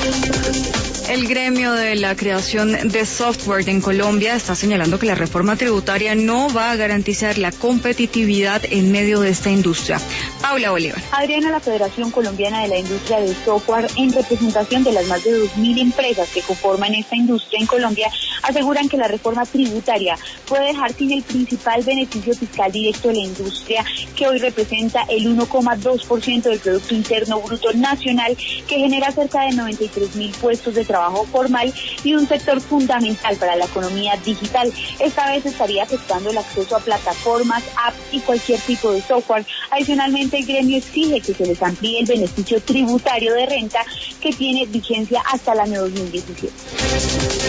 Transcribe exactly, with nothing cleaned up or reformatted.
El gremio de la creación de software en Colombia está señalando que la reforma tributaria no va a garantizar la competitividad en medio de esta industria. Paula Bolívar. Adriana, la Federación Colombiana de la Industria del Software, en representación de las más de dos mil empresas que conforman esta industria en Colombia, aseguran que la reforma tributaria puede dejar sin el principal beneficio fiscal directo de la industria, que hoy representa el uno coma dos por ciento del Producto Interno Bruto Nacional, que genera cerca de noventa y tres mil puestos de trabajo formal y un sector fundamental para la economía digital. Esta vez estaría afectando el acceso a plataformas, apps y cualquier tipo de software. Adicionalmente, el gremio exige que se les amplíe el beneficio tributario de renta, que tiene vigencia hasta el año dos mil diecisiete.